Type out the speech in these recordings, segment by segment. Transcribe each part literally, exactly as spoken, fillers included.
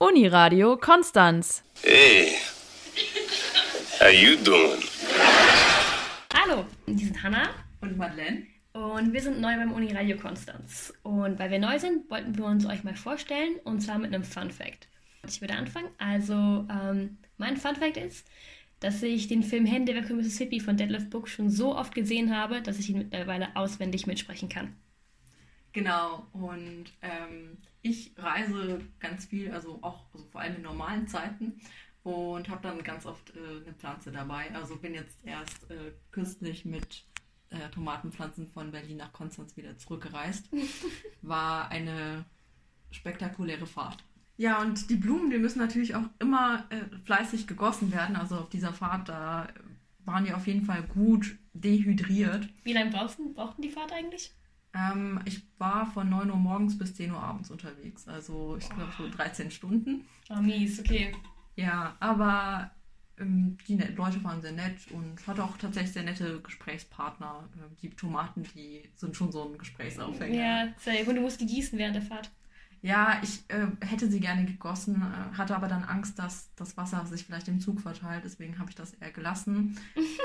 Uniradio Konstanz. Hey, how you doing? Hallo, wir sind Hannah und Madeleine und wir sind neu beim Uniradio Konstanz. Und weil wir neu sind, wollten wir uns euch mal vorstellen, und zwar mit einem Fun Fact. Ich würde anfangen. Also, ähm, mein Fun Fact ist, dass ich den Film Hände weg von Mississippi von Detlef Book schon so oft gesehen habe, dass ich ihn mittlerweile auswendig mitsprechen kann. Genau, und ähm, ich reise ganz viel, also auch also vor allem in normalen Zeiten, und habe dann ganz oft äh, eine Pflanze dabei. Also bin jetzt erst äh, kürzlich mit äh, Tomatenpflanzen von Berlin nach Konstanz wieder zurückgereist. War eine spektakuläre Fahrt. Ja, und die Blumen, die müssen natürlich auch immer äh, fleißig gegossen werden. Also auf dieser Fahrt, da waren die auf jeden Fall gut dehydriert. Wie lange brauchten, brauchten die Fahrt eigentlich? Ähm, ich war von neun Uhr morgens bis zehn Uhr abends unterwegs. Also ich glaube so dreizehn Stunden. Oh, mies, okay. Ja, aber ähm, die net- Leute waren sehr nett und hatte auch tatsächlich sehr nette Gesprächspartner. Ähm, die Tomaten, die sind schon so ein Gesprächsaufhänger. Ja, sehr gut. Du musst die gießen während der Fahrt. Ja, ich äh, hätte sie gerne gegossen, äh, hatte aber dann Angst, dass das Wasser sich vielleicht im Zug verteilt. Deswegen habe ich das eher gelassen.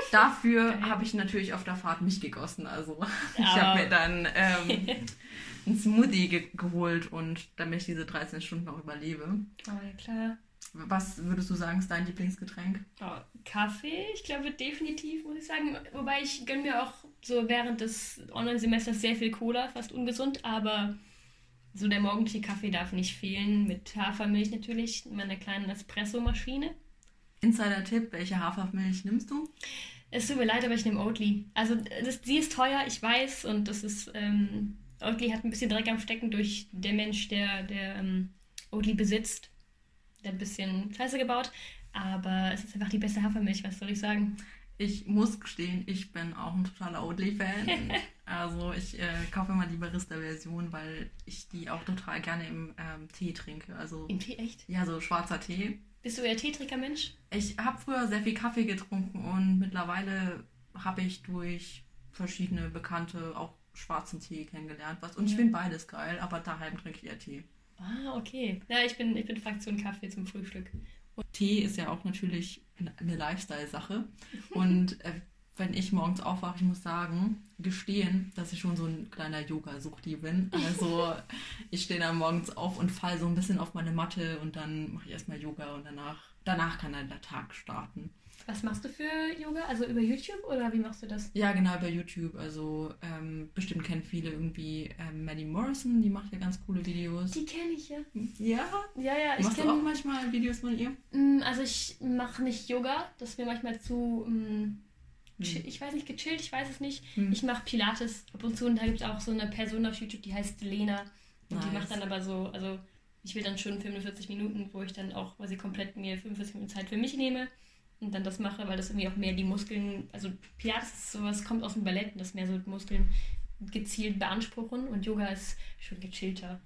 Dafür habe ich natürlich auf der Fahrt mich gegossen. Also ich Aber- habe mir dann ähm, einen Smoothie ge- geholt, und damit ich diese dreizehn Stunden noch überlebe. Oh, ja klar. Was würdest du sagen, ist dein Lieblingsgetränk? Oh, Kaffee, ich glaube definitiv, muss ich sagen. Wobei ich gönne mir auch so während des Online-Semesters sehr viel Cola, fast ungesund, aber so der morgendliche Kaffee darf nicht fehlen, mit Hafermilch natürlich, in meiner kleinen Espresso-Maschine. Insider-Tipp, welche Hafermilch nimmst du? Es tut mir leid, aber ich nehme Oatly. Also das, sie ist teuer, ich weiß, und das ist, ähm, Oatly hat ein bisschen Dreck am Stecken durch der Mensch, der, der ähm, Oatly besitzt. Der hat ein bisschen Scheiße gebaut, aber es ist einfach die beste Hafermilch, was soll ich sagen? Ich muss gestehen, ich bin auch ein totaler Oatly-Fan. Also ich äh, kaufe immer die Barista-Version, weil ich die auch total gerne im ähm, Tee trinke. Also Im Tee, echt? ja, so schwarzer Tee. Bist du eher Teetrinker-Mensch? Ich habe früher sehr viel Kaffee getrunken, und mittlerweile habe ich durch verschiedene Bekannte auch schwarzen Tee kennengelernt. Was, und ich Ja. finde beides geil, aber daheim trinke ich eher Tee. Ah, okay. Ja, ich bin, ich bin Fraktion Kaffee zum Frühstück. Tee ist ja auch natürlich eine Lifestyle-Sache. Und äh, wenn ich morgens aufwache, ich muss sagen, gestehen, dass ich schon so ein kleiner Yoga-Suchti bin. Also ich stehe dann morgens auf und falle so ein bisschen auf meine Matte, und dann mache ich erstmal Yoga, und danach, danach kann dann der Tag starten. Was machst du für Yoga? Also über YouTube oder wie machst du das? Ja, genau, bei YouTube. Also ähm, bestimmt kennen viele irgendwie ähm, Maddie Morrison, die macht ja ganz coole Videos. Die kenne ich ja. Ja? Ja, ja, ich Machst du auch kenne. manchmal Videos von ihr? Also ich mache nicht Yoga, das ist mir manchmal zu, mm, chill, ich weiß nicht, gechillt, ich weiß es nicht. Hm. Ich mache Pilates ab und zu, und da gibt es auch so eine Person auf YouTube, die heißt Lena. Und die Nice. macht dann aber so, also ich will dann schon fünfundvierzig Minuten, wo ich dann auch quasi komplett mir fünfundvierzig Minuten Zeit für mich nehme und dann das mache, weil das irgendwie auch mehr die Muskeln, also Pilates ist sowas, kommt aus dem Ballett, und das mehr so die Muskeln gezielt beanspruchen, und Yoga ist schon gechillter.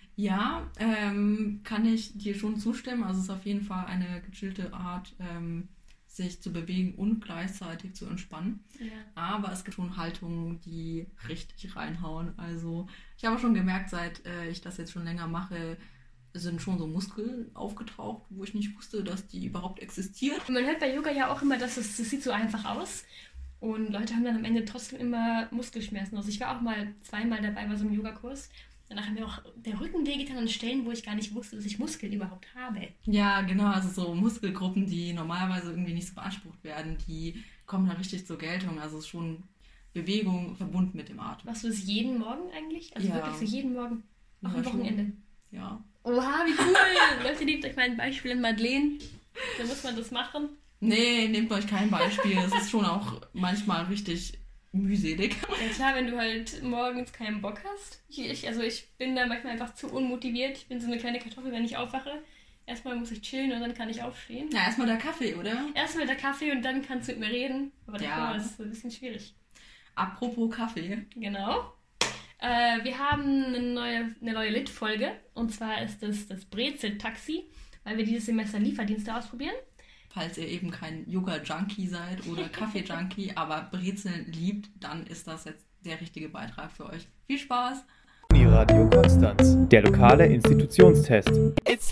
Ja, ähm, kann ich dir schon zustimmen. Also es ist auf jeden Fall eine gechillte Art, ähm, sich zu bewegen und gleichzeitig zu entspannen. Ja. Aber es gibt schon Haltungen, die richtig reinhauen. Also ich habe schon gemerkt, seit äh, ich das jetzt schon länger mache, sind schon so Muskeln aufgetaucht, wo ich nicht wusste, dass die überhaupt existieren. Und man hört bei Yoga ja auch immer, dass es, das sieht so einfach aus. Und Leute haben dann am Ende trotzdem immer Muskelschmerzen. Also ich war auch mal zweimal dabei bei so einem Yogakurs. Danach hat mir auch der Rücken wehgetan an Stellen, wo ich gar nicht wusste, dass ich Muskeln überhaupt habe. Ja, genau, also so Muskelgruppen, die normalerweise irgendwie nicht so beansprucht werden, die kommen da richtig zur Geltung. Also es ist schon Bewegung verbunden mit dem Atem. Machst du das jeden Morgen eigentlich? Also Ja. wirklich so jeden Morgen? Auch Ja, am schon. Wochenende? Ja. Oha, wie cool! Leute, nehmt euch mal ein Beispiel in Madeleine. Da muss man das machen. Nee, nehmt euch kein Beispiel. Es ist schon auch manchmal richtig mühselig. Ja klar, wenn du halt morgens keinen Bock hast. Ich, ich, also ich bin da manchmal einfach zu unmotiviert. Ich bin so eine kleine Kartoffel, wenn ich aufwache. Erstmal muss ich chillen und dann kann ich aufstehen. Ja, erstmal der Kaffee, oder? Erstmal der Kaffee und dann kannst du mit mir reden. Aber davor Ja. ist es so ein bisschen schwierig. Apropos Kaffee. Genau. Äh, wir haben eine neue, eine neue Lit-Folge. Und zwar ist das das Brezel-Taxi, weil wir dieses Semester Lieferdienste ausprobieren. Falls ihr eben kein Yoga-Junkie seid oder Kaffee-Junkie, aber Brezeln liebt, dann ist das jetzt der richtige Beitrag für euch. Viel Spaß! Uniradio Konstanz, der lokale Institutionstest. It's lit!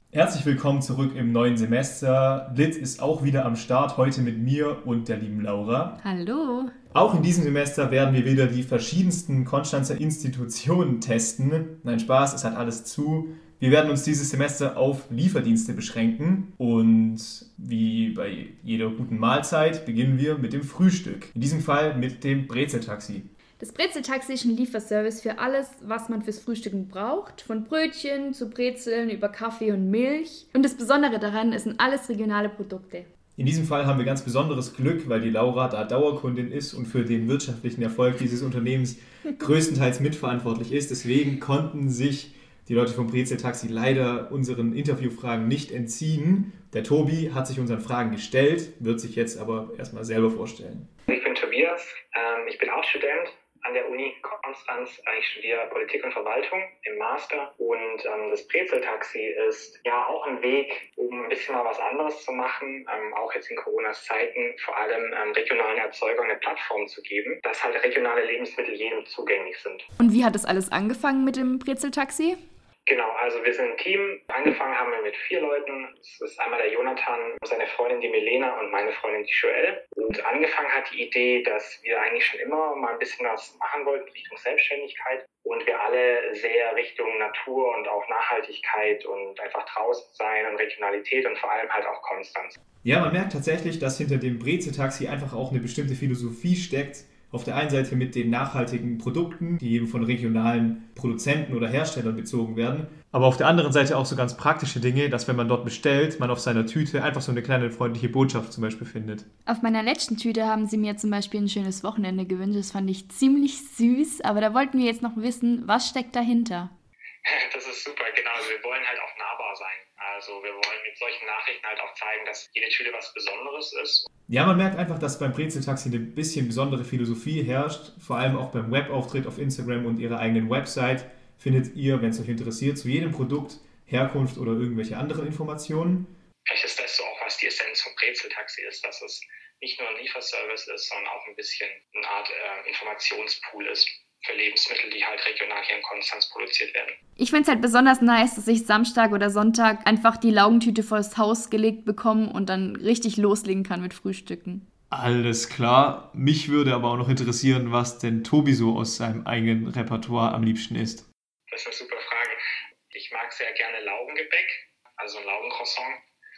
Herzlich willkommen zurück im neuen Semester. Lit ist auch wieder am Start, heute mit mir und der lieben Laura. Hallo. Auch in diesem Semester werden wir wieder die verschiedensten Konstanzer Institutionen testen. Nein, Spaß, es hat alles zu. Wir werden uns dieses Semester auf Lieferdienste beschränken und wie bei jeder guten Mahlzeit beginnen wir mit dem Frühstück. In diesem Fall mit dem Brezeltaxi. Das Brezeltaxi ist ein Lieferservice für alles, was man fürs Frühstücken braucht. Von Brötchen zu Brezeln über Kaffee und Milch. Und das Besondere daran, es sind alles regionale Produkte. In diesem Fall haben wir ganz besonderes Glück, weil die Laura da Dauerkundin ist und für den wirtschaftlichen Erfolg dieses Unternehmens größtenteils mitverantwortlich ist. Deswegen konnten sich die Leute vom Brezeltaxi leider unseren Interviewfragen nicht entziehen. Der Tobi hat sich unseren Fragen gestellt, wird sich jetzt aber erstmal selber vorstellen. Ich bin Tobias, ähm, ich bin auch Student an der Uni Konstanz. Ich studiere Politik und Verwaltung im Master und ähm, das Brezeltaxi ist ja auch ein Weg, um ein bisschen mal was anderes zu machen, ähm, auch jetzt in Coronas Zeiten, vor allem ähm, regionalen Erzeugern eine Plattform zu geben, dass halt regionale Lebensmittel jedem zugänglich sind. Und wie hat das alles angefangen mit dem Brezeltaxi? Genau, also wir sind ein Team. Angefangen haben wir mit vier Leuten. Es ist einmal der Jonathan, seine Freundin die Milena und meine Freundin die Joelle. Und angefangen hat die Idee, dass wir eigentlich schon immer mal ein bisschen was machen wollten Richtung Selbstständigkeit. Und wir alle sehr Richtung Natur und auch Nachhaltigkeit und einfach draußen sein und Regionalität und vor allem halt auch Konstanz. Ja, man merkt tatsächlich, dass hinter dem Brezeltaxi einfach auch eine bestimmte Philosophie steckt. Auf der einen Seite mit den nachhaltigen Produkten, die eben von regionalen Produzenten oder Herstellern bezogen werden. Aber auf der anderen Seite auch so ganz praktische Dinge, dass wenn man dort bestellt, man auf seiner Tüte einfach so eine kleine freundliche Botschaft zum Beispiel findet. Auf meiner letzten Tüte haben sie mir zum Beispiel ein schönes Wochenende gewünscht. Das fand ich ziemlich süß, aber da wollten wir jetzt noch wissen, was steckt dahinter? Das ist super, genau. Also wir wollen halt auch nahbar sein. Also wir wollen mit solchen Nachrichten halt auch zeigen, dass jede Tüte was Besonderes ist. Ja, man merkt einfach, dass beim Brezeltaxi eine bisschen besondere Philosophie herrscht. Vor allem auch beim Webauftritt auf Instagram und ihrer eigenen Website findet ihr, wenn es euch interessiert, zu jedem Produkt Herkunft oder irgendwelche anderen Informationen. Vielleicht ist das so auch, was die Essenz vom Brezeltaxi ist, dass es nicht nur ein Lieferservice ist, sondern auch ein bisschen eine Art äh, Informationspool ist für Lebensmittel, die halt regional hier in Konstanz produziert werden. Ich finde es halt besonders nice, dass ich Samstag oder Sonntag einfach die Laugentüte vors Haus gelegt bekomme und dann richtig loslegen kann mit Frühstücken. Alles klar. Mich würde aber auch noch interessieren, was denn Tobi so aus seinem eigenen Repertoire am liebsten isst. Das ist eine super Frage. Ich mag sehr gerne Laugengebäck, also ein Laugencroissant.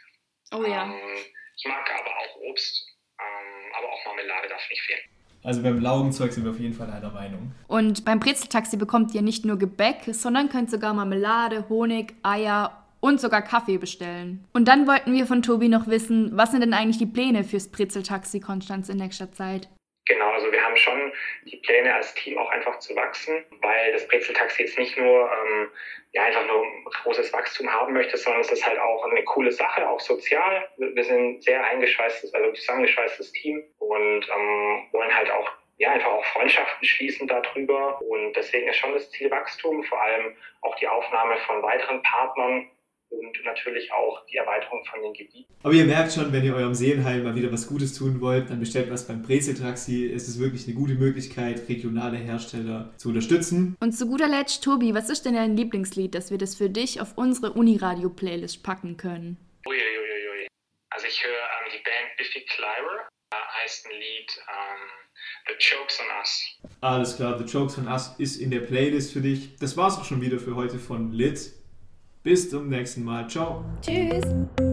Oh ja. Ähm, ich mag aber auch Obst, ähm, aber auch Marmelade darf nicht fehlen. Also beim Laugenzeug sind wir auf jeden Fall einer Meinung. Und beim Brezeltaxi bekommt ihr nicht nur Gebäck, sondern könnt sogar Marmelade, Honig, Eier und sogar Kaffee bestellen. Und dann wollten wir von Tobi noch wissen, was sind denn eigentlich die Pläne fürs Brezeltaxi Konstanz in nächster Zeit? Genau, also wir haben schon die Pläne als Team auch einfach zu wachsen, weil das Brezeltaxi jetzt nicht nur ähm, ja, einfach nur ein großes Wachstum haben möchte, sondern es ist halt auch eine coole Sache, auch sozial. Wir sind sehr eingeschweißtes, also zusammengeschweißtes Team und ähm, wollen halt auch ja, einfach auch Freundschaften schließen darüber. Und deswegen ist schon das Ziel Wachstum, vor allem auch die Aufnahme von weiteren Partnern und natürlich auch die Erweiterung von den Gebieten. Aber ihr merkt schon, wenn ihr eurem Seelenheil mal wieder was Gutes tun wollt, dann bestellt was beim Brezeltaxi. Es ist wirklich eine gute Möglichkeit, regionale Hersteller zu unterstützen. Und zu guter Letzt, Tobi, was ist denn dein Lieblingslied, dass wir das für dich auf unsere Uniradio-Playlist packen können? Uiuiuiui. Also ich höre ähm, die Band Biffy Clyro, äh, heißt ein Lied ähm, The Jokes on Us. Alles klar, The Jokes on Us ist in der Playlist für dich. Das war's auch schon wieder für heute von Lit. Bis zum nächsten Mal. Ciao. Tschüss.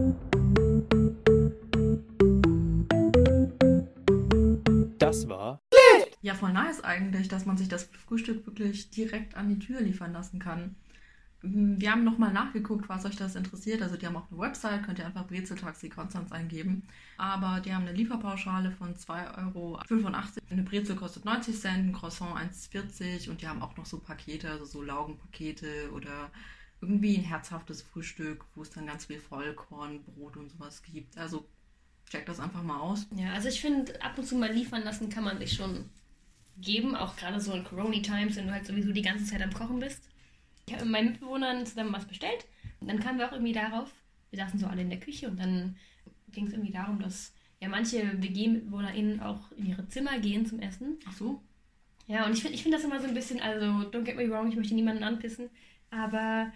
Das war Ja, voll nice eigentlich, dass man sich das Frühstück wirklich direkt an die Tür liefern lassen kann. Wir haben nochmal nachgeguckt, was euch das interessiert. Also die haben auch eine Website, könnt ihr einfach Brezeltaxi Konstanz eingeben. Aber die haben eine Lieferpauschale von zwei Euro fünfundachtzig. Eine Brezel kostet neunzig Cent, ein Croissant eins vierzig und die haben auch noch so Pakete, also so Laugenpakete oder irgendwie ein herzhaftes Frühstück, wo es dann ganz viel Vollkorn, Brot und sowas gibt. Also checkt das einfach mal aus. Ja, also ich finde, ab und zu mal liefern lassen kann man sich schon geben, auch gerade so in Corona-Times, wenn du halt sowieso die ganze Zeit am Kochen bist. Ich habe mit meinen Mitbewohnern zusammen was bestellt und dann kamen wir auch irgendwie darauf, wir saßen so alle in der Küche und dann ging es irgendwie darum, dass ja manche W G-MitbewohnerInnen auch in ihre Zimmer gehen zum Essen. Ach so? Ja, und ich finde ich find das immer so ein bisschen, also don't get me wrong, ich möchte niemanden anpissen, aber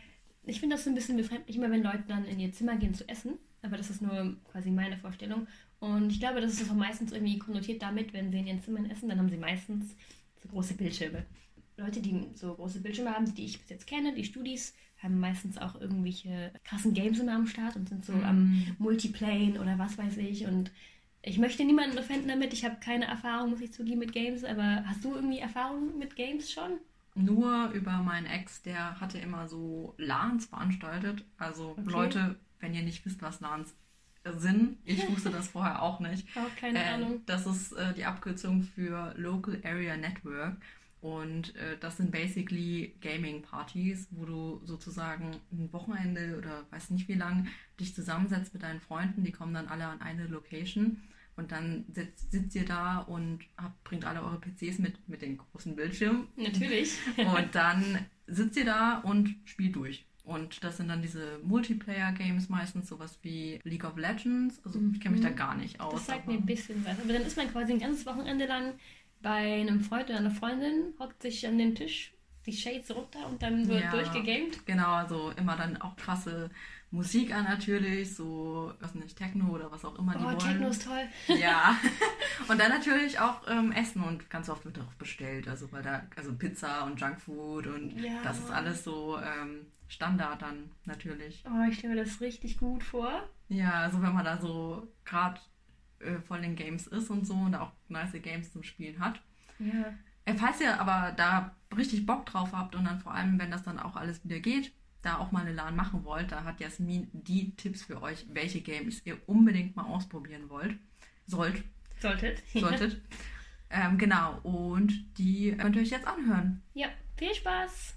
Ich finde das so ein bisschen befremdlich, immer wenn Leute dann in ihr Zimmer gehen zu essen. Aber das ist nur quasi meine Vorstellung. Und ich glaube, das ist auch meistens irgendwie konnotiert damit, wenn sie in ihren Zimmern essen, dann haben sie meistens so große Bildschirme. Leute, die so große Bildschirme haben, die ich bis jetzt kenne, die Studis, haben meistens auch irgendwelche krassen Games immer am Start und sind so Mhm. am Multiplayen oder was weiß ich. Und ich möchte niemanden offenden damit. Ich habe keine Erfahrung, muss ich zugeben, mit Games. Aber hast du irgendwie Erfahrung mit Games schon? Nur über meinen Ex, der hatte immer so LANs veranstaltet. Also Okay. Leute, wenn ihr nicht wisst, was LANs sind, ich wusste das vorher auch nicht. Auch keine Äh, Ahnung. Das ist äh, die Abkürzung für Local Area Network. Und äh, das sind basically Gaming-Partys, wo du sozusagen ein Wochenende oder weiß nicht wie lang dich zusammensetzt mit deinen Freunden. Die kommen dann alle an eine Location und dann sitzt, sitzt ihr da und habt, bringt alle eure P Cs mit, mit den großen Bildschirmen. Natürlich. Und dann sitzt ihr da und spielt durch. Und das sind dann diese Multiplayer-Games meistens, sowas wie League of Legends. Also ich kenne mich da gar nicht aus. Das sagt aber- mir ein bisschen was. Aber dann ist man quasi ein ganzes Wochenende lang bei einem Freund oder einer Freundin, hockt sich an den Tisch, die Shades runter und dann wird Ja. durchgegamed. Genau, also immer dann auch krasse Musik an natürlich, so, was nicht, Techno oder was auch immer die Oh, wollen. Techno ist toll. Ja. Und dann natürlich auch ähm, Essen und ganz oft wird auch bestellt, also weil da, also Pizza und Junkfood und Ja. das ist alles so ähm, Standard dann natürlich. Oh, ich stelle mir das richtig gut vor. Ja, also wenn man da so gerade äh, voll in Games ist und so und auch nice Games zum Spielen hat. Ja. Äh, Falls ihr aber da richtig Bock drauf habt und dann vor allem, wenn das dann auch alles wieder geht, da auch mal eine LAN machen wollt, da hat Jasmin die Tipps für euch, welche Games ihr unbedingt mal ausprobieren wollt, sollt, Solltet. solltet. ähm, genau, und die könnt ihr euch jetzt anhören. Ja, viel Spaß.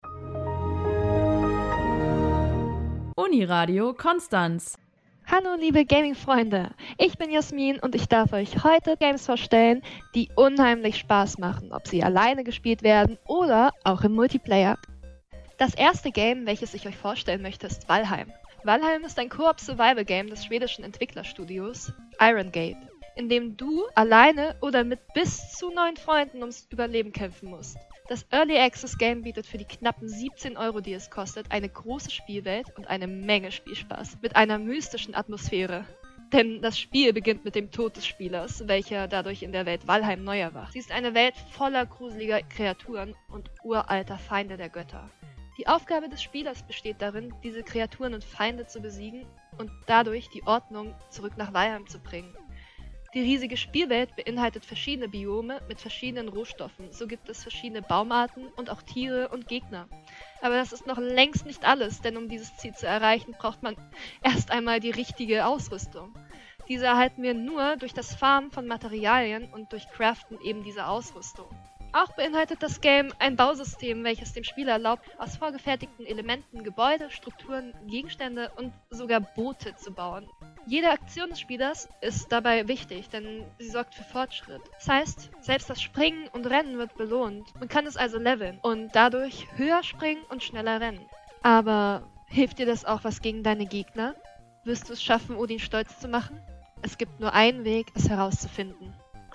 Uniradio Konstanz. Hallo liebe Gaming-Freunde, ich bin Jasmin und ich darf euch heute Games vorstellen, die unheimlich Spaß machen, ob sie alleine gespielt werden oder auch im Multiplayer. Das erste Game, welches ich euch vorstellen möchte, ist Valheim. Valheim ist ein Koop-Survival-Game des schwedischen Entwicklerstudios Iron Gate, in dem du alleine oder mit bis zu neun Freunden ums Überleben kämpfen musst. Das Early Access Game bietet für die knappen siebzehn Euro, die es kostet, eine große Spielwelt und eine Menge Spielspaß mit einer mystischen Atmosphäre. Denn das Spiel beginnt mit dem Tod des Spielers, welcher dadurch in der Welt Valheim neu erwacht. Sie ist eine Welt voller gruseliger Kreaturen und uralter Feinde der Götter. Die Aufgabe des Spielers besteht darin, diese Kreaturen und Feinde zu besiegen und dadurch die Ordnung zurück nach Valheim zu bringen. Die riesige Spielwelt beinhaltet verschiedene Biome mit verschiedenen Rohstoffen. So gibt es verschiedene Baumarten und auch Tiere und Gegner. Aber das ist noch längst nicht alles, denn um dieses Ziel zu erreichen, braucht man erst einmal die richtige Ausrüstung. Diese erhalten wir nur durch das Farmen von Materialien und durch Craften eben dieser Ausrüstung. Auch beinhaltet das Game ein Bausystem, welches dem Spieler erlaubt, aus vorgefertigten Elementen Gebäude, Strukturen, Gegenstände und sogar Boote zu bauen. Jede Aktion des Spielers ist dabei wichtig, denn sie sorgt für Fortschritt. Das heißt, selbst das Springen und Rennen wird belohnt. Man kann es also leveln und dadurch höher springen und schneller rennen. Aber hilft dir das auch was gegen deine Gegner? Wirst du es schaffen, Odin stolz zu machen? Es gibt nur einen Weg, es herauszufinden.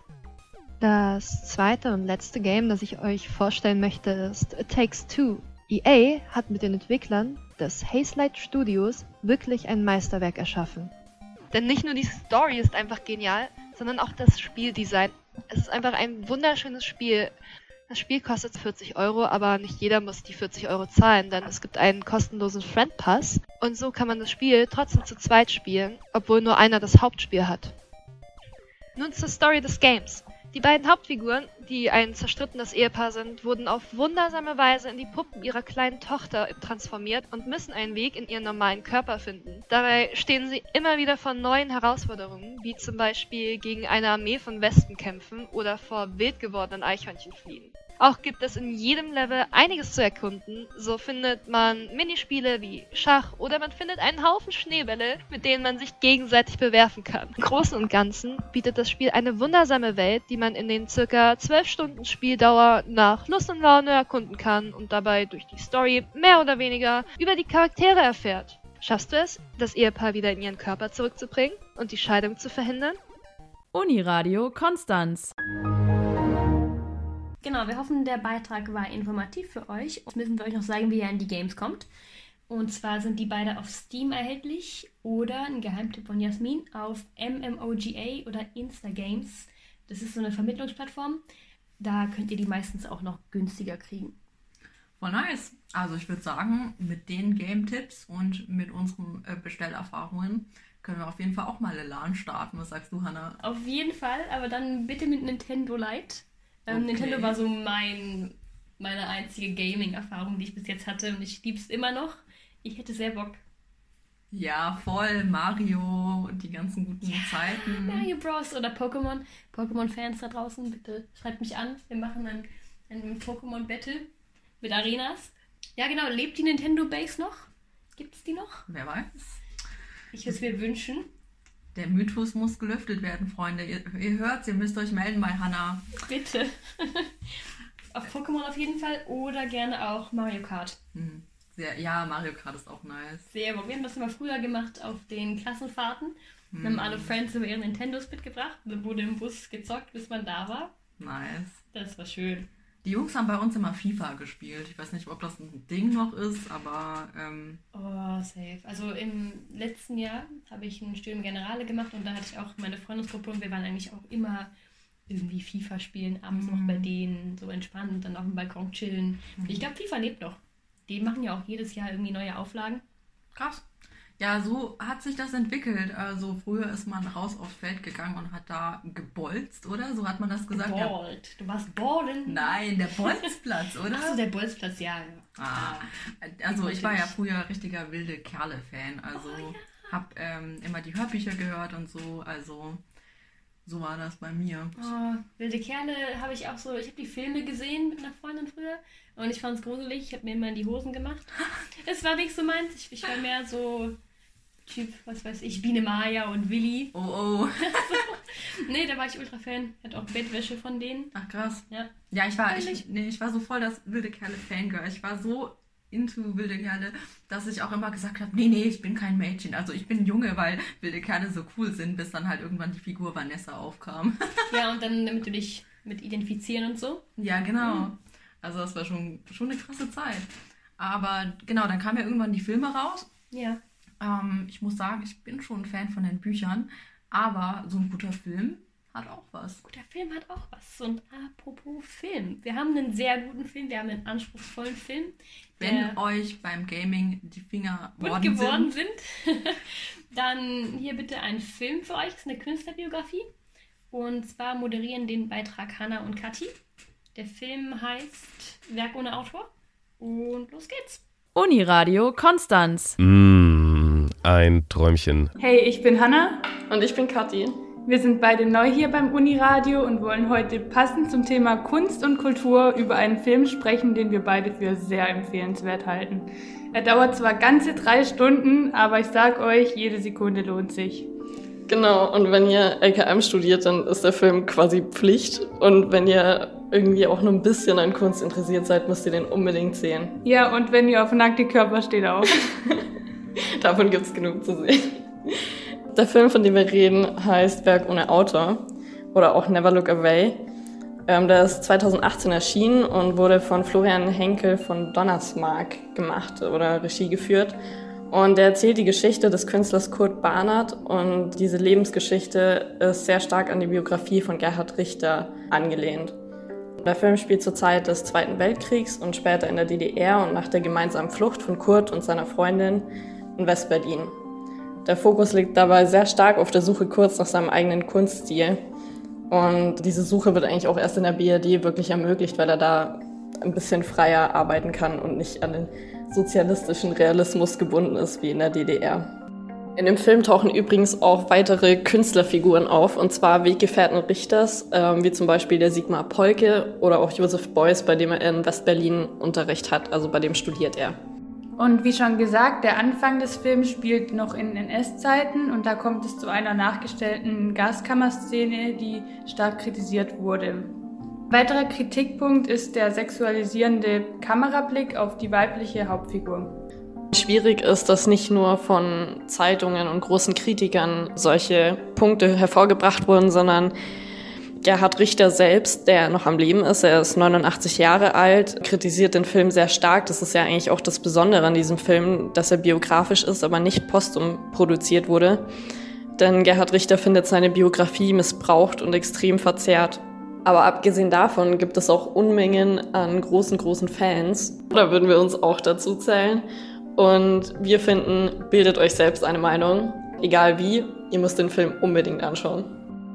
Das zweite und letzte Game, das ich euch vorstellen möchte, ist It Takes Two. E A hat mit den Entwicklern des Hazelight Studios wirklich ein Meisterwerk erschaffen. Denn nicht nur die Story ist einfach genial, sondern auch das Spieldesign. Es ist einfach ein wunderschönes Spiel. Das Spiel kostet vierzig Euro, aber nicht jeder muss die vierzig Euro zahlen, denn es gibt einen kostenlosen Friend Pass und so kann man das Spiel trotzdem zu zweit spielen, obwohl nur einer das Hauptspiel hat. Nun zur Story des Games. Die beiden Hauptfiguren, die ein zerstrittenes Ehepaar sind, wurden auf wundersame Weise in die Puppen ihrer kleinen Tochter transformiert und müssen einen Weg in ihren normalen Körper finden. Dabei stehen sie immer wieder vor neuen Herausforderungen, wie zum Beispiel gegen eine Armee von Wespen kämpfen oder vor wild gewordenen Eichhörnchen fliehen. Auch gibt es in jedem Level einiges zu erkunden. So findet man Minispiele wie Schach oder man findet einen Haufen Schneebälle, mit denen man sich gegenseitig bewerfen kann. Im Großen und Ganzen bietet das Spiel eine wundersame Welt, die man in den circa zwölf Stunden Spieldauer nach Lust und Laune erkunden kann und dabei durch die Story mehr oder weniger über die Charaktere erfährt. Schaffst du es, das Ehepaar wieder in ihren Körper zurückzubringen und die Scheidung zu verhindern? Uniradio Konstanz. Genau, wir hoffen, der Beitrag war informativ für euch. Jetzt müssen wir euch noch sagen, wie ihr an die Games kommt. Und zwar sind die beide auf Steam erhältlich oder ein Geheimtipp von Jasmin auf M M O G A oder Instagames. Das ist so eine Vermittlungsplattform. Da könnt ihr die meistens auch noch günstiger kriegen. Voll nice. Also ich würde sagen, mit den Game-Tipps und mit unseren äh, Bestellerfahrungen können wir auf jeden Fall auch mal LAN starten. Was sagst du, Hannah? Auf jeden Fall, aber dann bitte mit Nintendo Lite. Ähm, okay. Nintendo war so mein, meine einzige Gaming-Erfahrung, die ich bis jetzt hatte, und ich liebe es immer noch. Ich hätte sehr Bock. Ja, voll. Mario, die ganzen guten ja, Zeiten. Mario Bros. Oder Pokémon. Pokémon-Fans da draußen, bitte schreibt mich an. Wir machen ein, ein Pokémon-Battle mit Arenas. Ja, genau. Lebt die Nintendo Base noch? Gibt es die noch? Wer weiß. Ich würde es mir wünschen. Der Mythos muss gelüftet werden, Freunde. Ihr, ihr hört's, ihr müsst euch melden bei Hannah. Bitte. Auf Pokémon auf jeden Fall oder gerne auch Mario Kart. Mhm. Sehr, ja, Mario Kart ist auch nice. Sehr, wir haben das immer früher gemacht auf den Klassenfahrten. Mhm. Wir haben alle Friends über ihren Nintendos mitgebracht. Dann wurde im Bus gezockt, bis man da war. Nice. Das war schön. Die Jungs haben bei uns immer FIFA gespielt. Ich weiß nicht, ob das ein Ding noch ist, aber... Ähm oh, safe. Also im letzten Jahr habe ich ein Studium Generale gemacht und da hatte ich auch meine Freundesgruppe und wir waren eigentlich auch immer irgendwie FIFA spielen, abends mhm. noch bei denen, so entspannt, dann auf dem Balkon chillen. Mhm. Ich glaube, FIFA lebt noch. Die machen ja auch jedes Jahr irgendwie neue Auflagen. Krass. Ja, so hat sich das entwickelt. Also früher ist man raus aufs Feld gegangen und hat da gebolzt, oder? So hat man das gesagt. Geballt. Ja. Du warst ballen. Nein, der Bolzplatz, oder? Achso, der Bolzplatz, ja. ja. Ah, also ich war ja früher richtiger wilde Kerle-Fan. Also oh, ja. hab ähm, immer die Hörbücher gehört und so. Also so war das bei mir. Oh, wilde Kerle habe ich auch so, ich habe die Filme gesehen mit einer Freundin früher und ich fand es gruselig, ich habe mir immer in die Hosen gemacht. Es war nicht so meins, ich, ich war mehr so Typ, was weiß ich, Biene Maya und Willi. Oh oh. Nee, da war ich ultra Fan, ich hatte auch Bettwäsche von denen. Ach krass. Ja, ja ich war ich, nee, ich war so voll das wilde Kerle Fangirl. Ich war so into wilde Kerle, dass ich auch immer gesagt habe, nee, nee, ich bin kein Mädchen. Also ich bin Junge, weil wilde Kerle so cool sind, bis dann halt irgendwann die Figur Vanessa aufkam. Ja, und dann damit du dich mit identifizieren und so. Ja, genau. Mhm. Also das war schon, schon eine krasse Zeit. Aber genau, dann kamen ja irgendwann die Filme raus. Ja. Ähm, ich muss sagen, ich bin schon ein Fan von den Büchern, aber so ein guter Film hat auch was. Guter Film hat auch was. Und apropos Film. Wir haben einen sehr guten Film, wir haben einen anspruchsvollen Film. Wenn euch beim Gaming die Finger wund geworden sind, sind dann hier bitte ein Film für euch. Das ist eine Künstlerbiografie. Und zwar moderieren den Beitrag Hannah und Kathi. Der Film heißt Werk ohne Autor. Und los geht's. Uniradio Konstanz. Mm, ein Träumchen. Hey, ich bin Hannah. Und ich bin Kathi. Wir sind beide neu hier beim Uniradio und wollen heute passend zum Thema Kunst und Kultur über einen Film sprechen, den wir beide für sehr empfehlenswert halten. Er dauert zwar ganze drei Stunden, aber ich sag euch, jede Sekunde lohnt sich. Genau, und wenn ihr L K M studiert, dann ist der Film quasi Pflicht. Und wenn ihr irgendwie auch nur ein bisschen an Kunst interessiert seid, müsst ihr den unbedingt sehen. Ja, und wenn ihr auf nackte Körper steht auch. Davon gibt's genug zu sehen. Der Film, von dem wir reden, heißt Werk ohne Autor oder auch Never Look Away. Ähm, der ist zweitausendachtzehn erschienen und wurde von Florian Henkel von Donnersmarck gemacht oder Regie geführt. Und er erzählt die Geschichte des Künstlers Kurt Barnard und diese Lebensgeschichte ist sehr stark an die Biografie von Gerhard Richter angelehnt. Der Film spielt zur Zeit des Zweiten Weltkriegs und später in der D D R und nach der gemeinsamen Flucht von Kurt und seiner Freundin in West-Berlin. Der Fokus liegt dabei sehr stark auf der Suche Kurts nach seinem eigenen Kunststil. Und diese Suche wird eigentlich auch erst in der B R D wirklich ermöglicht, weil er da ein bisschen freier arbeiten kann und nicht an den sozialistischen Realismus gebunden ist wie in der D D R. In dem Film tauchen übrigens auch weitere Künstlerfiguren auf, und zwar Weggefährten Richters, äh, wie zum Beispiel der Sigmar Polke oder auch Josef Beuys, bei dem er in West-Berlin Unterricht hat, also bei dem studiert er. Und wie schon gesagt, der Anfang des Films spielt noch in N S-Zeiten und da kommt es zu einer nachgestellten Gaskammerszene, die stark kritisiert wurde. Weiterer Kritikpunkt ist der sexualisierende Kamerablick auf die weibliche Hauptfigur. Schwierig ist, dass nicht nur von Zeitungen und großen Kritikern solche Punkte hervorgebracht wurden, sondern Gerhard Richter selbst, der noch am Leben ist, er ist neunundachtzig Jahre alt, kritisiert den Film sehr stark. Das ist ja eigentlich auch das Besondere an diesem Film, dass er biografisch ist, aber nicht postum produziert wurde. Denn Gerhard Richter findet seine Biografie missbraucht und extrem verzerrt. Aber abgesehen davon gibt es auch Unmengen an großen, großen Fans. Da würden wir uns auch dazu zählen. Und wir finden, bildet euch selbst eine Meinung. Egal wie, ihr müsst den Film unbedingt anschauen.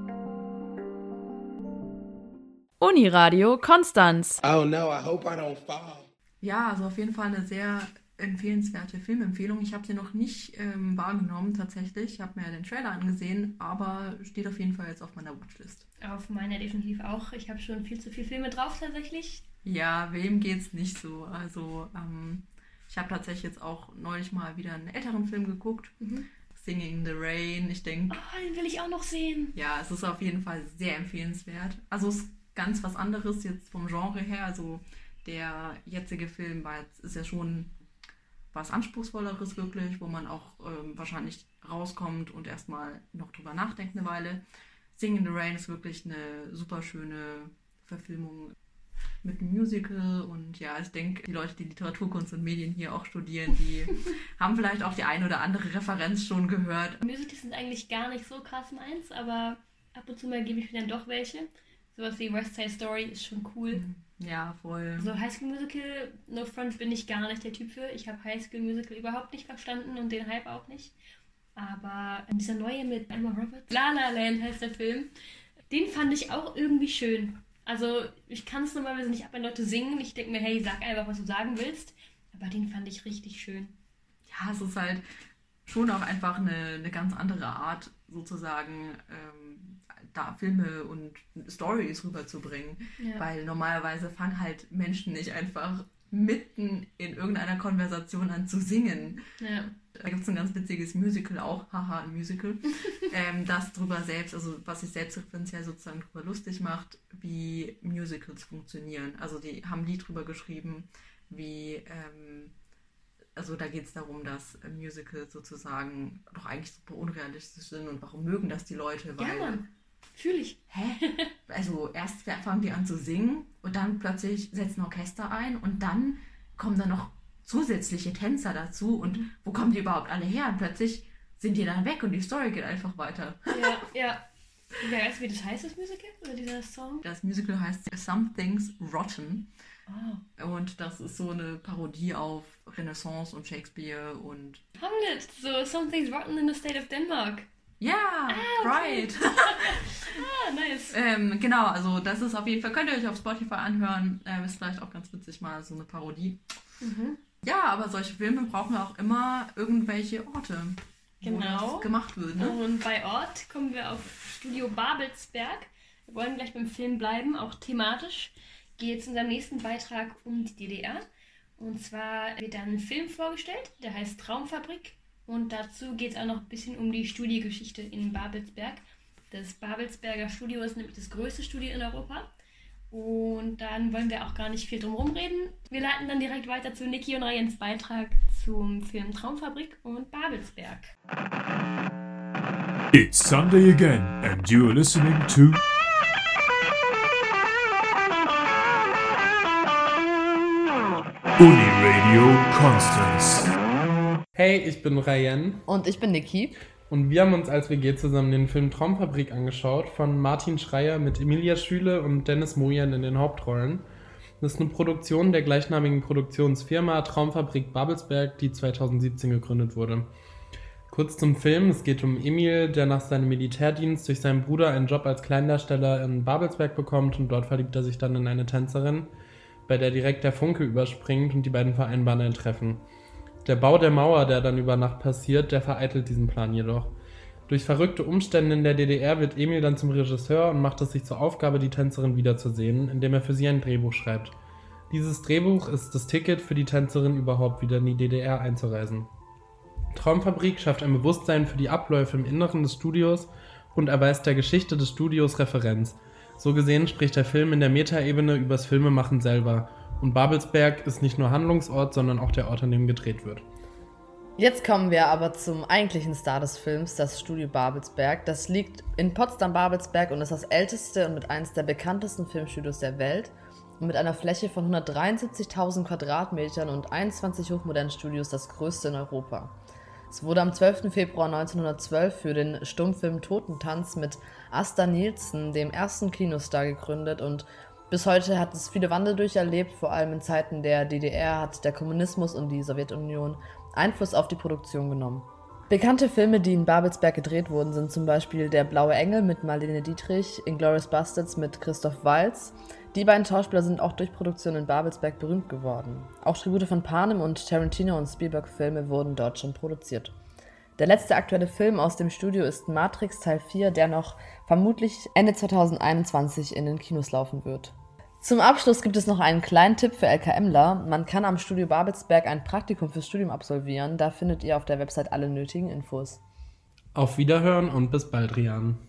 Uniradio Konstanz. Oh no, I hope I don't fall. Ja, also auf jeden Fall eine sehr empfehlenswerte Filmempfehlung. Ich habe sie noch nicht ähm, wahrgenommen tatsächlich. Ich habe mir den Trailer angesehen, aber steht auf jeden Fall jetzt auf meiner Watchlist. Auf meiner definitiv auch. Ich habe schon viel zu viele Filme drauf tatsächlich. Ja, wem geht's nicht so? Also ähm, ich habe tatsächlich jetzt auch neulich mal wieder einen älteren Film geguckt. Mhm. Singing in the Rain. Ich denke... Oh, den will ich auch noch sehen. Ja, es ist auf jeden Fall sehr empfehlenswert. Also es ist ganz was anderes jetzt vom Genre her. Also der jetzige Film war jetzt, ist ja schon was Anspruchsvolleres wirklich, wo man auch ähm, wahrscheinlich rauskommt und erstmal noch drüber nachdenkt eine Weile. Singing in the Rain ist wirklich eine super schöne Verfilmung mit einem Musical und ja, ich denke, die Leute, die Literaturkunst und Medien hier auch studieren, die haben vielleicht auch die eine oder andere Referenz schon gehört. Musicals sind eigentlich gar nicht so krass meins, aber ab und zu mal gebe ich mir dann doch welche. Sowas wie West Side Story ist schon cool. Ja, voll. So High School Musical, No Front, bin ich gar nicht der Typ für. Ich habe High School Musical überhaupt nicht verstanden und den Hype auch nicht. Aber dieser neue mit Emma Roberts, La La Land heißt der Film, den fand ich auch irgendwie schön. Also ich kann es normalerweise nicht ab, wenn Leute singen. Ich denke mir, hey, sag einfach, was du sagen willst. Aber den fand ich richtig schön. Ja, es ist halt schon auch einfach eine, eine ganz andere Art, sozusagen ähm, da Filme und Storys rüberzubringen. Ja. Weil normalerweise fangen halt Menschen nicht einfach mitten in irgendeiner Konversation an zu singen. Ja. Da gibt es ein ganz witziges Musical auch, haha, ein Musical, ähm, das drüber selbst, also was sich selbstreferenziell sozusagen drüber lustig macht, wie Musicals funktionieren. Also die haben ein Lied drüber geschrieben, wie, ähm, also da geht es darum, dass Musicals sozusagen doch eigentlich super unrealistisch sind und warum mögen das die Leute, weil... Ja, Mann. Fühl ich. Hä? Also erst fangen die an zu singen und dann plötzlich setzen Orchester ein und dann kommen dann noch zusätzliche Tänzer dazu und mhm. wo kommen die überhaupt alle her? Und plötzlich sind die dann weg und die Story geht einfach weiter. Ja, ja. Wer weiß, wie das heißt, das Musical? Oder dieser Song? Das Musical heißt Some Things Rotten. Oh. Und das ist so eine Parodie auf Renaissance und Shakespeare und... Hamlet, so Some Things Rotten in the State of Denmark. Ja, ah, okay. Right. Ah, nice. ähm, genau, also das ist auf jeden Fall, könnt ihr euch auf Spotify anhören. Ähm, ist vielleicht auch ganz witzig, mal so eine Parodie. Mhm. Ja, aber solche Filme brauchen wir auch immer irgendwelche Orte, genau. wo das gemacht wird. Ne? Und bei Ort kommen wir auf Studio Babelsberg. Wir wollen gleich beim Film bleiben, auch thematisch. Geht es in unserem nächsten Beitrag um die D D R. Und zwar wird dann ein Film vorgestellt, der heißt Traumfabrik. Und dazu geht es auch noch ein bisschen um die Studiogeschichte in Babelsberg. Das Babelsberger Studio ist nämlich das größte Studio in Europa. Und dann wollen wir auch gar nicht viel drum herum reden. Wir leiten dann direkt weiter zu Niki und Rayens Beitrag zum Film Traumfabrik und Babelsberg. It's Sunday again and you're listening to Uniradio Konstanz. Hey, ich bin Rayen. Und ich bin Niki. Und wir haben uns als W G zusammen den Film Traumfabrik angeschaut von Martin Schreier mit Emilia Schüle und Dennis Mujan in den Hauptrollen. Das ist eine Produktion der gleichnamigen Produktionsfirma Traumfabrik Babelsberg, die zweitausendsiebzehn gegründet wurde. Kurz zum Film, es geht um Emil, der nach seinem Militärdienst durch seinen Bruder einen Job als Kleindarsteller in Babelsberg bekommt und dort verliebt er sich dann in eine Tänzerin, bei der direkt der Funke überspringt und die beiden vereinbaren ein Treffen. Der Bau der Mauer, der dann über Nacht passiert, der vereitelt diesen Plan jedoch. Durch verrückte Umstände in der D D R wird Emil dann zum Regisseur und macht es sich zur Aufgabe, die Tänzerin wiederzusehen, indem er für sie ein Drehbuch schreibt. Dieses Drehbuch ist das Ticket für die Tänzerin überhaupt wieder in die D D R einzureisen. Traumfabrik schafft ein Bewusstsein für die Abläufe im Inneren des Studios und erweist der Geschichte des Studios Referenz. So gesehen spricht der Film in der Metaebene übers Filmemachen selber. Und Babelsberg ist nicht nur Handlungsort, sondern auch der Ort, an dem gedreht wird. Jetzt kommen wir aber zum eigentlichen Star des Films, das Studio Babelsberg. Das liegt in Potsdam-Babelsberg und ist das älteste und mit eines der bekanntesten Filmstudios der Welt. Und mit einer Fläche von hundertdreiundsiebzigtausend Quadratmetern und einundzwanzig hochmodernen Studios das größte in Europa. Es wurde am zwölften Februar neunzehnhundertzwölf für den Stummfilm Totentanz mit Asta Nielsen, dem ersten Kinostar, gegründet und bis heute hat es viele Wandel durcherlebt. Vor allem in Zeiten der D D R hat der Kommunismus und die Sowjetunion Einfluss auf die Produktion genommen. Bekannte Filme, die in Babelsberg gedreht wurden, sind zum Beispiel Der blaue Engel mit Marlene Dietrich, Inglourious Basterds mit Christoph Waltz. Die beiden Schauspieler sind auch durch Produktion in Babelsberg berühmt geworden. Auch Tribute von Panem und Tarantino- und Spielberg-Filme wurden dort schon produziert. Der letzte aktuelle Film aus dem Studio ist Matrix Teil vier, der noch vermutlich Ende zweitausendeinundzwanzig in den Kinos laufen wird. Zum Abschluss gibt es noch einen kleinen Tipp für LKMler. Man kann am Studio Babelsberg ein Praktikum fürs Studium absolvieren. Da findet ihr auf der Website alle nötigen Infos. Auf Wiederhören und bis bald, Rian.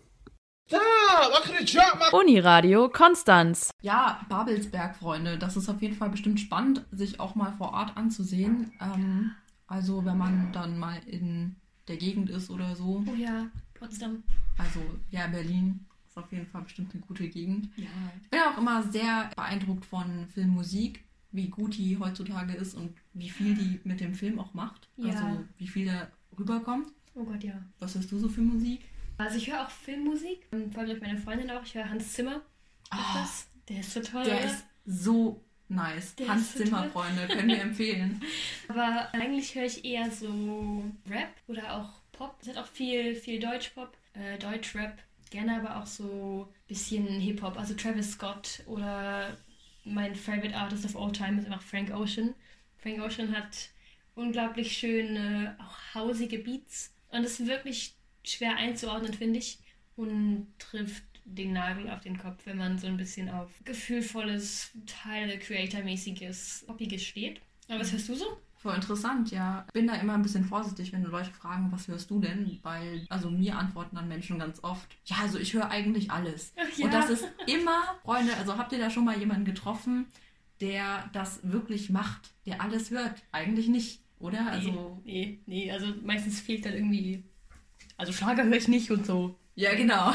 Uniradio Konstanz. Ja, Babelsberg, Freunde, das ist auf jeden Fall bestimmt spannend, sich auch mal vor Ort anzusehen. Ähm, also wenn man dann mal in der Gegend ist oder so. Oh ja, Potsdam. Also ja, Berlin ist auf jeden Fall bestimmt eine gute Gegend. Ja. Ich bin auch immer sehr beeindruckt von Filmmusik, wie gut die heutzutage ist und wie viel die mit dem Film auch macht. Ja. Also wie viel da rüberkommt. Oh Gott, ja. Was hörst du so für Musik? Also ich höre auch Filmmusik, vor allem durch meine Freundin auch. Ich höre Hans Zimmer. Oh, der ist so toll. Der oder? ist so nice. Der Hans so Zimmer, toll. Freunde, können wir empfehlen. Aber eigentlich höre ich eher so Rap oder auch Pop. Es hat auch viel, viel Deutschpop, äh, Deutschrap. Gerne aber auch so ein bisschen Hip-Hop. Also Travis Scott oder mein Favorite Artist of all time ist einfach Frank Ocean. Frank Ocean hat unglaublich schöne, auch hausige Beats. Und es ist wirklich schwer einzuordnen, finde ich, und trifft den Nagel auf den Kopf, wenn man so ein bisschen auf gefühlvolles, Tyler Creator-mäßiges, Poppiges steht. Aber was hörst du so? Voll interessant, ja. Bin da immer ein bisschen vorsichtig, wenn Leute fragen, was hörst du denn? Weil, also mir antworten dann Menschen ganz oft, ja, also ich höre eigentlich alles. Ach, ja. Und das ist immer, Freunde, also habt ihr da schon mal jemanden getroffen, der das wirklich macht, der alles hört? Eigentlich nicht, oder? Nee, Also nee, nee, also meistens fehlt dann irgendwie, also Schlager höre ich nicht und so. Ja, genau.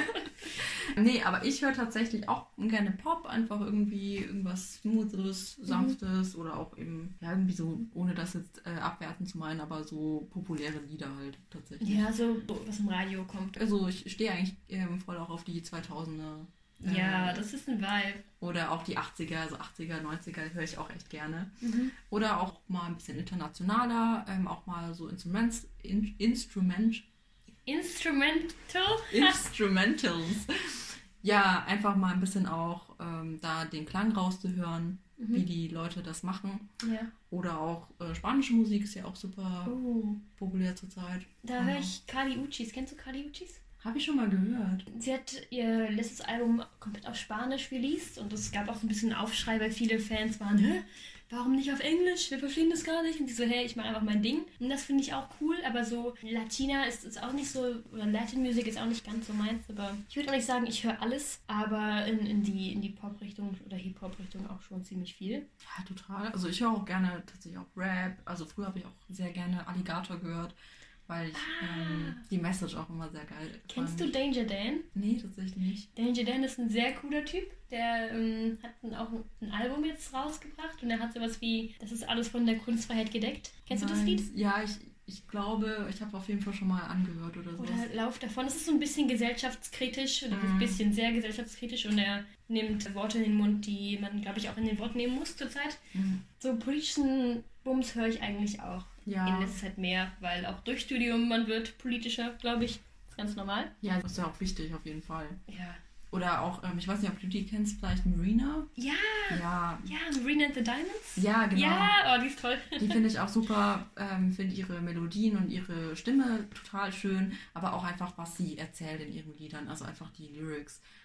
Nee, aber ich höre tatsächlich auch gerne Pop, einfach irgendwie irgendwas Smoothes, Sanftes mhm. oder auch eben, ja, irgendwie so, ohne das jetzt äh, abwerten zu meinen, aber so populäre Lieder halt tatsächlich. Ja, so was im Radio kommt. Also ich stehe eigentlich ähm, voll auch auf die zweitausender. Äh, ja, das ist ein Vibe. Oder auch die achtziger, also achtziger, neunziger höre ich auch echt gerne. Mhm. Oder auch mal ein bisschen internationaler, ähm, auch mal so Instruments, in, Instrument, Instrumental? Instrumentals. Ja, einfach mal ein bisschen auch ähm, da den Klang rauszuhören, mhm. wie die Leute das machen. Ja. Oder auch äh, spanische Musik ist ja auch super oh. populär zurzeit. Da ja. höre ich Kali Uchis. Kennst du Kali Uchis? Habe ich schon mal gehört. Sie hat ihr letztes Album komplett auf Spanisch released und es gab auch so ein bisschen Aufschrei, weil viele Fans waren, hä? Warum nicht auf Englisch? Wir verstehen das gar nicht. Und sie so, hey, ich mache einfach mein Ding. Und das finde ich auch cool, aber so Latina ist, ist auch nicht so, oder Latin Music ist auch nicht ganz so meins, aber ich würde auch nicht sagen, ich höre alles, aber in, in die, in die Pop-Richtung oder Hip-Hop-Richtung auch schon ziemlich viel. Ja, total. Also ich höre auch gerne tatsächlich auch Rap. Also früher habe ich auch sehr gerne Alligator gehört, weil ich ah. ähm, die Message auch immer sehr geil Kennst fand. du Danger Dan? Nee, tatsächlich nicht. Danger Dan ist ein sehr cooler Typ. Der ähm, hat ein, auch ein, ein Album jetzt rausgebracht und er hat sowas wie, das ist alles von der Kunstfreiheit gedeckt. Kennst Nein. du das Lied? Ja, ich, ich glaube, ich habe auf jeden Fall schon mal angehört oder so. Oder Lauf davon. Es ist so ein bisschen gesellschaftskritisch oder Mhm. ein bisschen sehr gesellschaftskritisch und er nimmt Worte in den Mund, die man, glaube ich, auch in den Wort nehmen muss zurzeit. Mhm. So politischen Bums höre ich eigentlich auch Ja. in letzter Zeit mehr, weil auch durch Studium man wird politischer, glaube ich. Ist ganz normal. Ja, das ist ja auch wichtig auf jeden Fall. Ja. Oder auch, ähm, ich weiß nicht, ob du die kennst, vielleicht Marina? Ja! Ja. Ja, Marina and the Diamonds? Ja, genau. Ja, oh, die ist toll. Die finde ich auch super, ähm, finde ihre Melodien und ihre Stimme total schön, aber auch einfach, was sie erzählt in ihren Liedern, also einfach die Lyrics.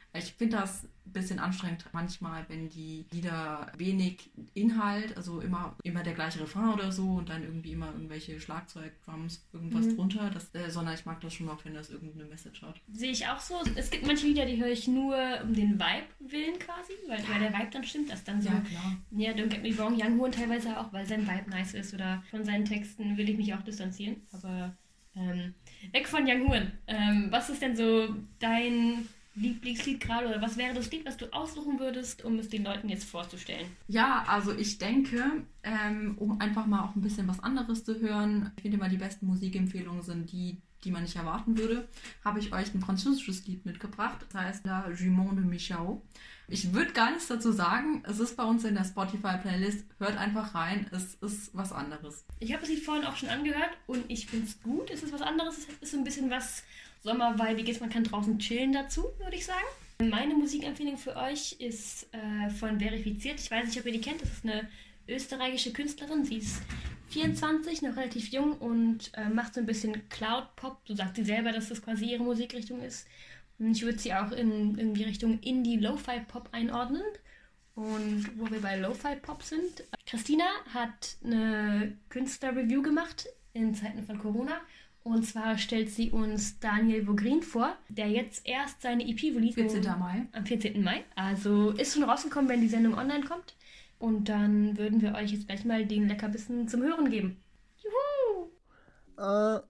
Ich finde das ein bisschen anstrengend manchmal, wenn die Lieder wenig Inhalt, also immer, immer der gleiche Refrain oder so und dann irgendwie immer irgendwelche Schlagzeug, Drums, irgendwas Mhm. drunter, das, äh, sondern ich mag das schon auch, wenn das irgendeine Message hat. Sehe ich auch so. Es gibt manche Lieder, die höre ich nur um den Vibe willen quasi, weil, weil der Vibe dann stimmt, das dann so, Ja, klar. ja, Don't Get Me Wrong, Young Horn teilweise auch, weil sein Vibe nice ist oder von seinen Texten will ich mich auch distanzieren, aber ähm, weg von Young Horn. Ähm, was ist denn so dein Lieblingslied gerade oder was wäre das Lied, was du aussuchen würdest, um es den Leuten jetzt vorzustellen? Ja, also ich denke, ähm, um einfach mal auch ein bisschen was anderes zu hören, ich finde immer die besten Musikempfehlungen sind die, die man nicht erwarten würde, habe ich euch ein französisches Lied mitgebracht, das heißt La Jument de Michao. Ich würde gar nichts dazu sagen, es ist bei uns in der Spotify-Playlist, hört einfach rein, es ist was anderes. Ich habe das Lied vorhin auch schon angehört und ich finde es gut, es ist was anderes, es ist so ein bisschen was Sommerweibiges, man kann draußen chillen dazu, würde ich sagen. Meine Musikempfehlung für euch ist äh, von Verifiziert. Ich weiß nicht, ob ihr die kennt. Das ist eine österreichische Künstlerin. Sie ist vierundzwanzig, noch relativ jung und äh, macht so ein bisschen Cloud-Pop. So sagt sie selber, dass das quasi ihre Musikrichtung ist. Und ich würde sie auch in, in die Richtung Indie-Lo-Fi-Pop einordnen. Und wo wir bei Lo-Fi-Pop sind, Christina hat eine Künstler-Review gemacht in Zeiten von Corona. Und zwar stellt sie uns Daniel Vogrin vor, der jetzt erst seine E P release vierzehnten Mai. Am vierzehnten Mai. Also ist schon rausgekommen, wenn die Sendung online kommt. Und dann würden wir euch jetzt gleich mal den Leckerbissen zum Hören geben. Juhu! Äh,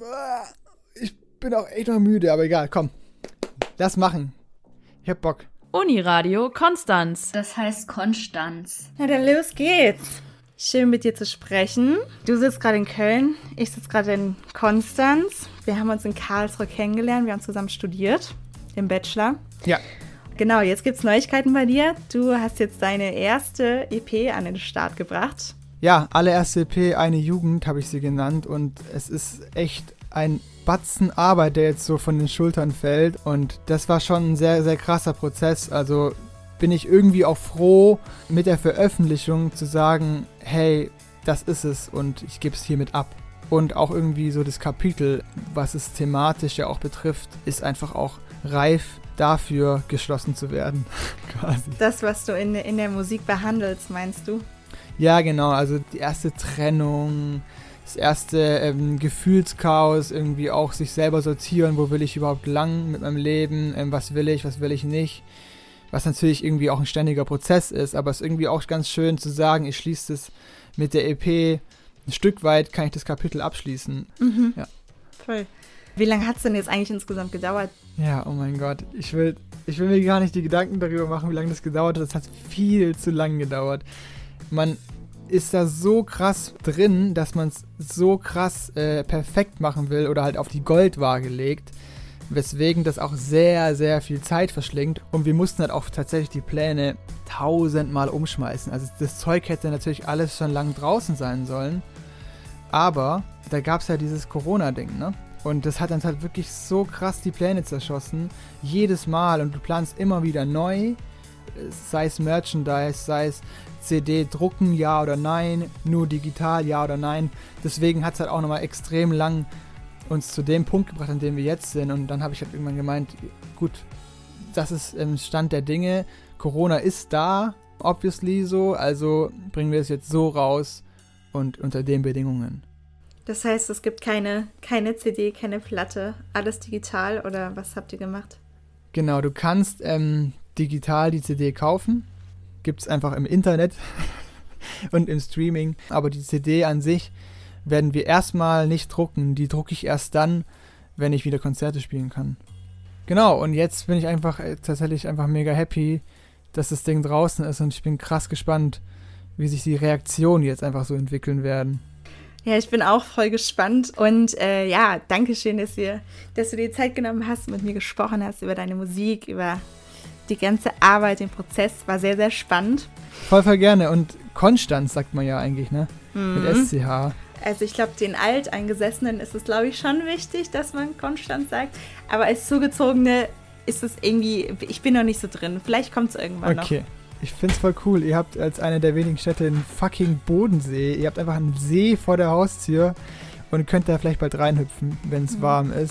ich bin auch echt noch müde, aber egal, komm. Lass machen. Ich hab Bock. Uniradio Konstanz. Das heißt Konstanz. Na dann los geht's. Schön mit dir zu sprechen. Du sitzt gerade in Köln, ich sitze gerade in Konstanz. Wir haben uns in Karlsruhe kennengelernt, wir haben zusammen studiert, im Bachelor. Ja. Genau, jetzt gibt's Neuigkeiten bei dir. Du hast jetzt deine erste E P an den Start gebracht. Ja, allererste E P, Eine Jugend, habe ich sie genannt. Und es ist echt ein Batzen Arbeit, der jetzt so von den Schultern fällt. Und das war schon ein sehr, sehr krasser Prozess. Also bin ich irgendwie auch froh, mit der Veröffentlichung zu sagen, hey, das ist es und ich gebe es hiermit ab. Und auch irgendwie so das Kapitel, was es thematisch ja auch betrifft, ist einfach auch reif dafür, geschlossen zu werden, quasi. Das, was du in, in der Musik behandelst, meinst du? Ja, genau, also die erste Trennung, das erste ähm, Gefühlschaos, irgendwie auch sich selber sortieren, wo will ich überhaupt lang mit meinem Leben, ähm, was will ich, was will ich nicht. Was natürlich irgendwie auch ein ständiger Prozess ist, aber es ist irgendwie auch ganz schön zu sagen, ich schließe das mit der E P, ein Stück weit kann ich das Kapitel abschließen. Mhm. Ja. Voll. Wie lange hat es denn jetzt eigentlich insgesamt gedauert? Ja, oh mein Gott, ich will, ich will mir gar nicht die Gedanken darüber machen, wie lange das gedauert hat. Das hat viel zu lang gedauert. Man ist da so krass drin, dass man es so krass äh, perfekt machen will oder halt auf die Goldwaage legt, weswegen das auch sehr, sehr viel Zeit verschlingt. Und wir mussten halt auch tatsächlich die Pläne tausendmal umschmeißen. Also das Zeug hätte natürlich alles schon lang draußen sein sollen. Aber da gab es ja dieses Corona-Ding, ne? Und das hat dann halt wirklich so krass die Pläne zerschossen. Jedes Mal. Und du planst immer wieder neu. Sei es Merchandise, sei es C D drucken, ja oder nein. Nur digital, ja oder nein. Deswegen hat es halt auch nochmal extrem lang uns zu dem Punkt gebracht, an dem wir jetzt sind. Und dann habe ich halt irgendwann gemeint, gut, das ist im Stand der Dinge. Corona ist da, obviously so. Also bringen wir es jetzt so raus und unter den Bedingungen. Das heißt, es gibt keine, keine C D, keine Platte, alles digital oder was habt ihr gemacht? Genau, du kannst ähm, digital die C D kaufen. Gibt es einfach im Internet und im Streaming. Aber die C D an sich werden wir erstmal nicht drucken. Die drucke ich erst dann, wenn ich wieder Konzerte spielen kann. Genau, und jetzt bin ich einfach äh, tatsächlich einfach mega happy, dass das Ding draußen ist und ich bin krass gespannt, wie sich die Reaktionen jetzt einfach so entwickeln werden. Ja, ich bin auch voll gespannt und äh, ja, danke schön, dass, ihr, dass du dir Zeit genommen hast, mit mir gesprochen hast über deine Musik, über die ganze Arbeit, den Prozess. War sehr, sehr spannend. Voll, voll gerne. Und Konstanz sagt man ja eigentlich, ne? Mhm. Mit S C H. Also ich glaube, den Alteingesessenen ist es, glaube ich, schon wichtig, dass man Konstanz sagt. Aber als Zugezogene ist es irgendwie, ich bin noch nicht so drin. Vielleicht kommt es irgendwann okay. noch. Okay. Ich find's voll cool. Ihr habt als eine der wenigen Städte einen fucking Bodensee. Ihr habt einfach einen See vor der Haustür und könnt da vielleicht bald reinhüpfen, wenn es mhm. warm ist.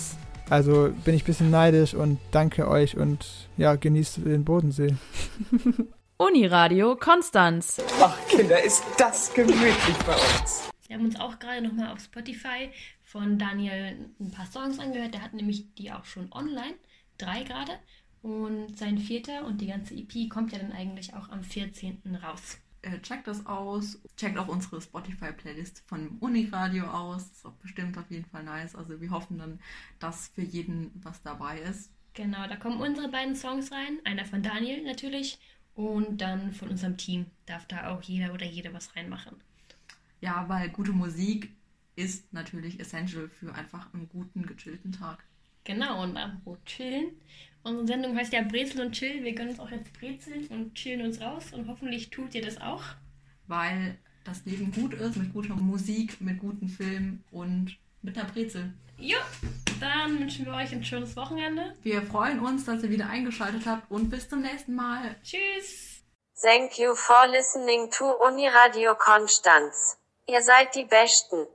Also bin ich ein bisschen neidisch und danke euch und ja, genießt den Bodensee. Uniradio Konstanz. Ach Kinder, ist das gemütlich bei uns. Wir haben uns auch gerade nochmal auf Spotify von Daniel ein paar Songs angehört. Der hat nämlich die auch schon online, drei gerade. Und sein vierter und die ganze E P kommt ja dann eigentlich auch am vierzehnten raus. Äh, checkt das aus. Checkt auch unsere Spotify-Playlist von Uniradio aus. Das ist auch bestimmt auf jeden Fall nice. Also wir hoffen dann, dass für jeden was dabei ist. Genau, da kommen unsere beiden Songs rein. Einer von Daniel natürlich und dann von unserem Team. Darf da auch jeder oder jede was reinmachen. Ja, weil gute Musik ist natürlich essential für einfach einen guten, gechillten Tag. Genau, und apropos chillen. Unsere Sendung heißt ja Brezel und Chill. Wir gönnen uns auch jetzt Brezeln und chillen uns raus. Und hoffentlich tut ihr das auch. Weil das Leben gut ist, mit guter Musik, mit guten Filmen und mit einer Brezel. Jo, dann wünschen wir euch ein schönes Wochenende. Wir freuen uns, dass ihr wieder eingeschaltet habt und bis zum nächsten Mal. Tschüss. Thank you for listening to Uniradio Konstanz. Ihr seid die Besten.